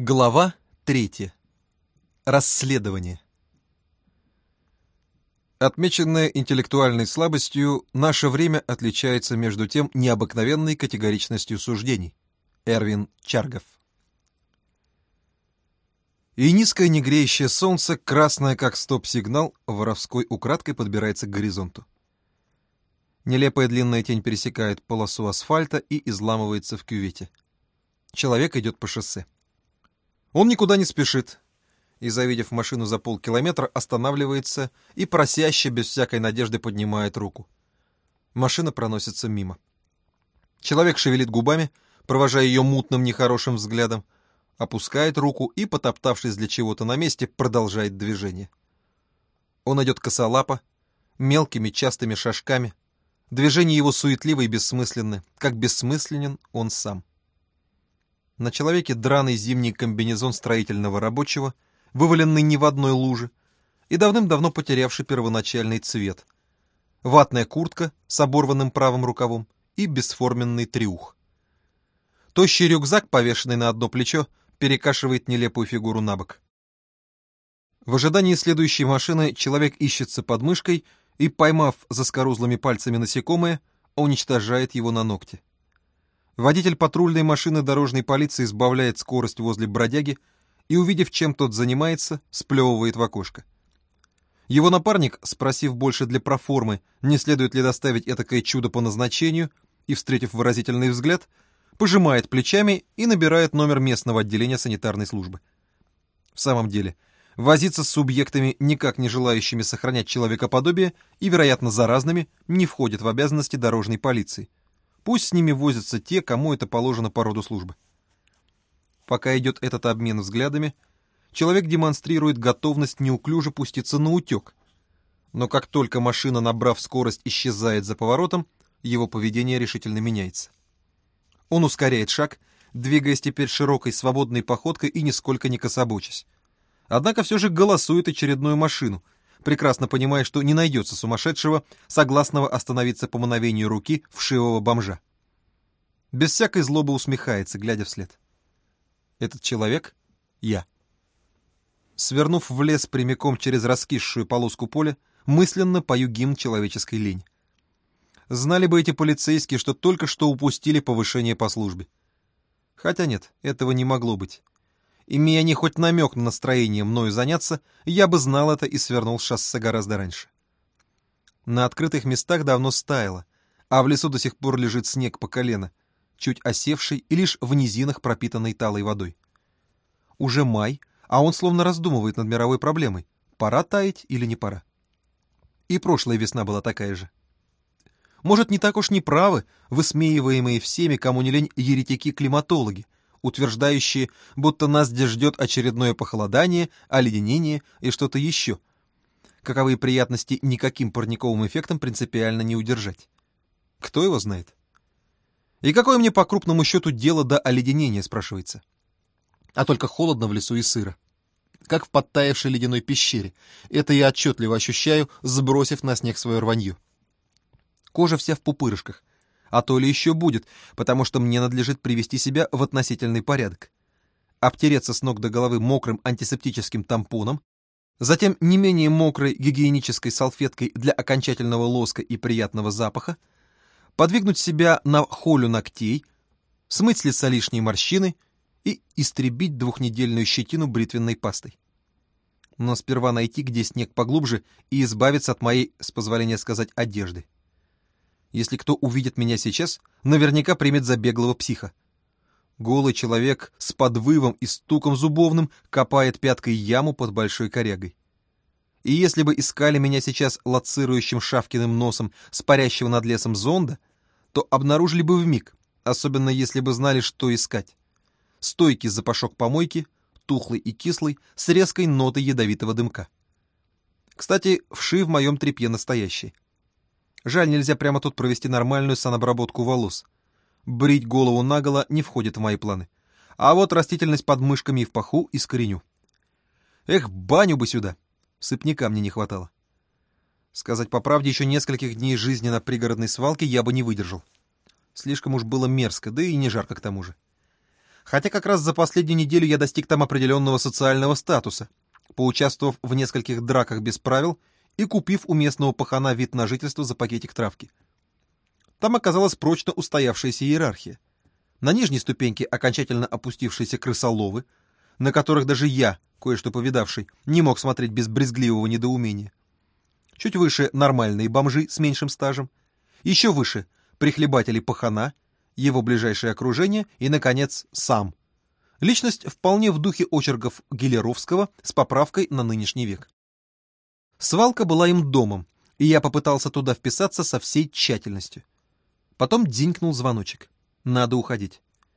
Глава 3. Расследование. Отмеченное интеллектуальной слабостью, наше время отличается между тем необыкновенной категоричностью суждений. Эрвин Чаргов. И низкое негреющее солнце, красное как стоп-сигнал, воровской украдкой подбирается к горизонту. Нелепая длинная тень пересекает полосу асфальта и изламывается в кювете. Человек идет по шоссе. Он никуда не спешит, и, завидев машину за полкилометра, останавливается и просяще, без всякой надежды, поднимает руку. Машина проносится мимо. Человек шевелит губами, провожая ее мутным нехорошим взглядом, опускает руку и, потоптавшись для чего-то на месте, продолжает движение. Он идет косолапо, мелкими частыми шажками. Движения его суетливы и бессмысленны, как бессмысленен он сам. На человеке драный зимний комбинезон строительного рабочего, вываленный не в одной луже, и давным-давно потерявший первоначальный цвет. Ватная куртка с оборванным правым рукавом и бесформенный трюх. Тощий рюкзак, повешенный на одно плечо, перекашивает нелепую фигуру на бок. В ожидании следующей машины человек ищется под мышкой и, поймав заскорузлыми пальцами насекомое, уничтожает его на ногте. Водитель патрульной машины дорожной полиции сбавляет скорость возле бродяги и, увидев, чем тот занимается, сплевывает в окошко. Его напарник, спросив больше для проформы, не следует ли доставить этакое чудо по назначению, и, встретив выразительный взгляд, пожимает плечами и набирает номер местного отделения санитарной службы. В самом деле, возиться с субъектами, никак не желающими сохранять человекоподобие и, вероятно, заразными, не входит в обязанности дорожной полиции. Пусть с ними возятся те, кому это положено по роду службы. Пока идет этот обмен взглядами, человек демонстрирует готовность неуклюже пуститься на утек. Но как только машина, набрав скорость, исчезает за поворотом, его поведение решительно меняется. Он ускоряет шаг, двигаясь теперь широкой свободной походкой и нисколько не кособочась. Однако все же голосует очередную машину, прекрасно понимая, что не найдется сумасшедшего, согласного остановиться по мановению руки вшивого бомжа. Без всякой злобы усмехается, глядя вслед. Этот человек — я. Свернув в лес прямиком через раскисшую полоску поля, мысленно пою гимн человеческой лени. Знали бы эти полицейские, что только что упустили повышение по службе. Хотя нет, этого не могло быть. Имея они хоть намек на настроение мною заняться, я бы знал это и свернул с шоссе гораздо раньше. На открытых местах давно стаяло, а в лесу до сих пор лежит снег по колено, чуть осевший и лишь в низинах пропитанный талой водой. Уже май, а он словно раздумывает над мировой проблемой, пора таять или не пора. И прошлая весна была такая же. Может, не так уж неправы высмеиваемые всеми, кому не лень, еретики-климатологи, утверждающие, будто нас здесь ждет очередное похолодание, оледенение и что-то еще. Каковые приятности никаким парниковым эффектом принципиально не удержать. Кто его знает? И какое мне по крупному счету дело до оледенения, спрашивается? А только холодно в лесу и сыро. Как в подтаявшей ледяной пещере. Это я отчетливо ощущаю, сбросив на снег свое рванье. Кожа вся в пупырышках. А то ли еще будет, потому что мне надлежит привести себя в относительный порядок. Обтереться с ног до головы мокрым антисептическим тампоном, затем не менее мокрой гигиенической салфеткой для окончательного лоска и приятного запаха, подвигнуть себя на холю ногтей, смыть с лица лишние морщины и истребить двухнедельную щетину бритвенной пастой. Но сперва найти, где снег поглубже, и избавиться от моей, с позволения сказать, одежды. Если кто увидит меня сейчас, наверняка примет за беглого психа. Голый человек с подвывом и стуком зубовным копает пяткой яму под большой корягой. И если бы искали меня сейчас лоцирующим Шавкиным носом с парящего над лесом зонда, то обнаружили бы вмиг, особенно если бы знали, что искать. Стойкий запашок помойки, тухлый и кислый, с резкой нотой ядовитого дымка. Кстати, вши в моем тряпье настоящие. Жаль, нельзя прямо тут провести нормальную санобработку волос. Брить голову наголо не входит в мои планы. А вот растительность под мышками и в паху искореню. Эх, баню бы сюда! Сыпняка мне не хватало. Сказать по правде, еще нескольких дней жизни на пригородной свалке я бы не выдержал. Слишком уж было мерзко, да и не жарко к тому же. Хотя как раз за последнюю неделю я достиг там определенного социального статуса, поучаствовав в нескольких драках без правил и купив у местного пахана вид на жительство за пакетик травки. Там оказалась прочно устоявшаяся иерархия. На нижней ступеньке окончательно опустившиеся крысоловы, на которых даже я, кое-что повидавший, не мог смотреть без брезгливого недоумения. Чуть выше нормальные бомжи с меньшим стажем, еще выше прихлебатели пахана, его ближайшее окружение и, наконец, сам. Личность вполне в духе очерков Гелеровского с поправкой на нынешний век. Свалка была им домом, и я попытался туда вписаться со всей тщательностью. Потом дзинькнул звоночек. Надо уходить.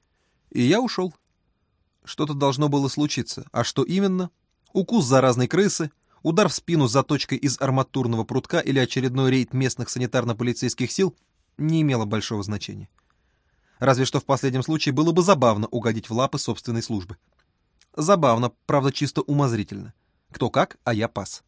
И я ушел. Что-то должно было случиться. А что именно? Укус заразной крысы, удар в спину заточкой из арматурного прутка или очередной рейд местных санитарно-полицейских сил не имело большого значения. Разве что в последнем случае было бы забавно угодить в лапы собственной службы. Забавно, правда, чисто умозрительно. Кто как, а я пас.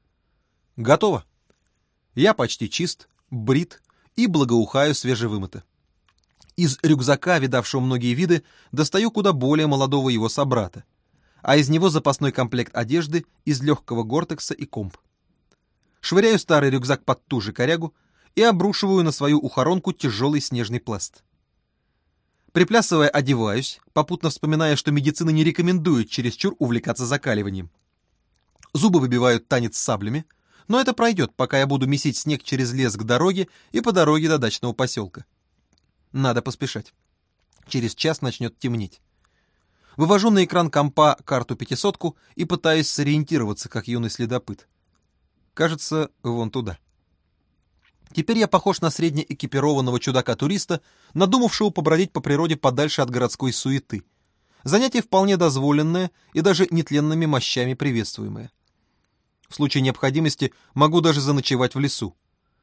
Готово. Я почти чист, брит и благоухаю свежевымыто. Из рюкзака, видавшего многие виды, достаю куда более молодого его собрата, а из него запасной комплект одежды из легкого гортекса и комп. Швыряю старый рюкзак под ту же корягу и обрушиваю на свою ухоронку тяжелый снежный пласт. Приплясывая, одеваюсь, попутно вспоминая, что медицина не рекомендует чересчур увлекаться закаливанием. Зубы выбивают танец с саблями, но это пройдет, пока я буду месить снег через лес к дороге и по дороге до дачного поселка. Надо поспешать. Через час начнет темнеть. Вывожу на экран компа карту 500-ку и пытаюсь сориентироваться, как юный следопыт. Кажется, вон туда. Теперь я похож на среднеэкипированного чудака-туриста, надумавшего побродить по природе подальше от городской суеты. Занятие вполне дозволенное и даже нетленными мощами приветствуемое. В случае необходимости могу даже заночевать в лесу.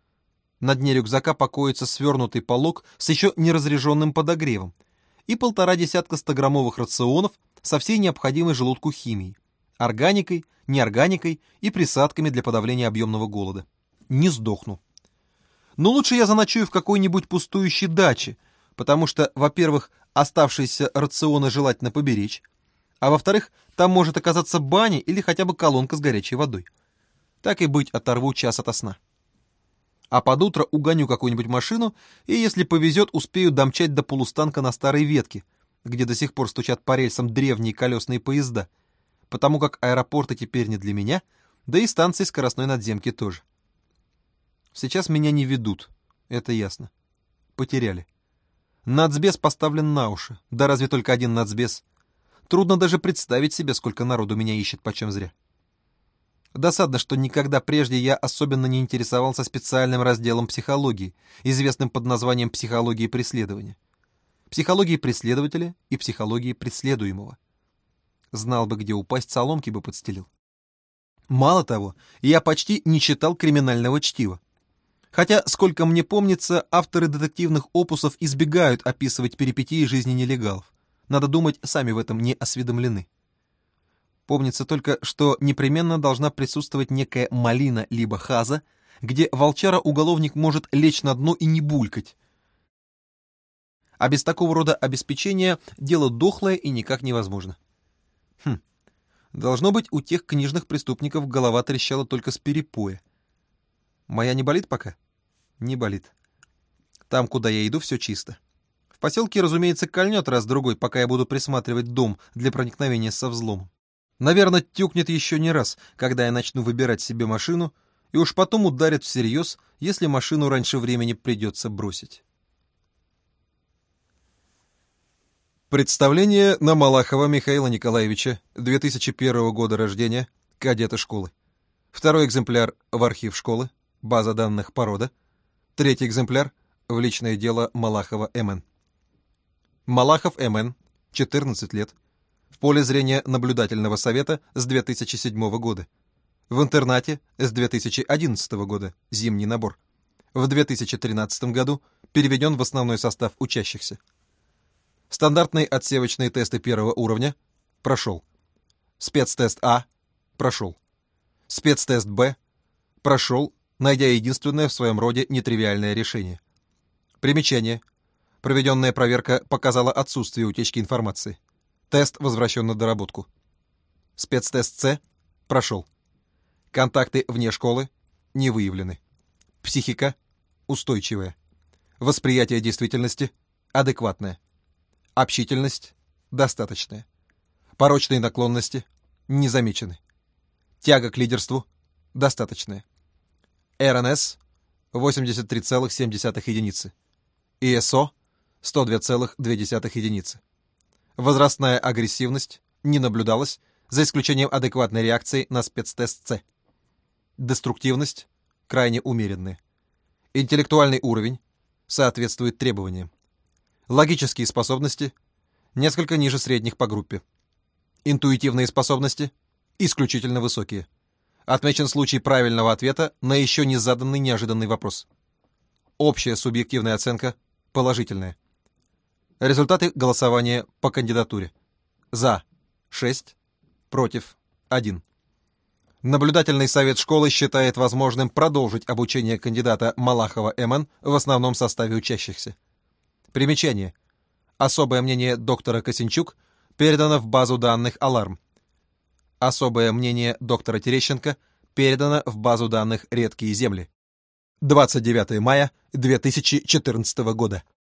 На дне рюкзака покоится свернутый полог с еще неразряженным подогревом и 1,5 десятка 100-граммовых рационов со всей необходимой желудку химией, органикой, неорганикой и присадками для подавления объемного голода. Не сдохну. Но лучше я заночую в какой-нибудь пустующей даче, потому что, во-первых, оставшиеся рационы желательно поберечь, а во-вторых, там может оказаться баня или хотя бы колонка с горячей водой. Так и быть, оторву час ото сна. А под утро угоню какую-нибудь машину, и, если повезет, успею домчать до полустанка на старой ветке, где до сих пор стучат по рельсам древние колесные поезда, потому как аэропорты теперь не для меня, да и станции скоростной надземки тоже. Сейчас меня не ведут, это ясно. Потеряли. Нацбес поставлен на уши, да разве только один нацбес. Трудно даже представить себе, сколько народу меня ищет почем зря. Досадно, что никогда прежде я особенно не интересовался специальным разделом психологии, известным под названием психологии преследования. Психологии преследователя и психологии преследуемого. Знал бы, где упасть, соломки бы подстелил. Мало того, я почти не читал криминального чтива. Хотя, сколько мне помнится, авторы детективных опусов избегают описывать перипетии жизни нелегалов. Надо думать, сами в этом не осведомлены. Помнится только, что непременно должна присутствовать некая малина либо хаза, где волчара-уголовник может лечь на дно и не булькать. А без такого рода обеспечения дело дохлое и никак невозможно. Должно быть, у тех книжных преступников голова трещала только с перепоя. Моя не болит пока? Не болит. Там, куда я иду, все чисто. В поселке, разумеется, кольнет раз-другой, пока я буду присматривать дом для проникновения со взломом. Наверное, тюкнет еще не раз, когда я начну выбирать себе машину, и уж потом ударит всерьез, если машину раньше времени придется бросить. Представление на Малахова Михаила Николаевича, 2001 года рождения, кадета школы. Второй экземпляр в архив школы, база данных порода. Третий экземпляр в личное дело Малахова М.Н. Малахов М.Н., 14 лет. В поле зрения наблюдательного совета с 2007 года. В интернате с 2011 года, зимний набор. В 2013 году переведен в основной состав учащихся. Стандартные отсевочные тесты первого уровня прошел. Спецтест А прошел. Спецтест Б прошел, найдя единственное в своем роде нетривиальное решение. Примечание. Проведенная проверка показала отсутствие утечки информации. Тест возвращен на доработку. Спецтест С прошел. Контакты вне школы не выявлены. Психика устойчивая. Восприятие действительности адекватное. Общительность достаточная. Порочные наклонности не замечены. Тяга к лидерству достаточная. РНС 83,7 единицы. ИСО 102,2 единицы. Возрастная агрессивность не наблюдалась, за исключением адекватной реакции на спецтест С. Деструктивность крайне умеренная. Интеллектуальный уровень соответствует требованиям. Логические способности несколько ниже средних по группе. Интуитивные способности исключительно высокие. Отмечен случай правильного ответа на еще не заданный неожиданный вопрос. Общая субъективная оценка положительная. Результаты голосования по кандидатуре. За 6, против 1. Наблюдательный совет школы считает возможным продолжить обучение кандидата Малахова М.Н. в основном составе учащихся. Примечание. Особое мнение доктора Косинчук передано в базу данных «Аларм». Особое мнение доктора Терещенко передано в базу данных «Редкие земли». 29 мая 2014 года.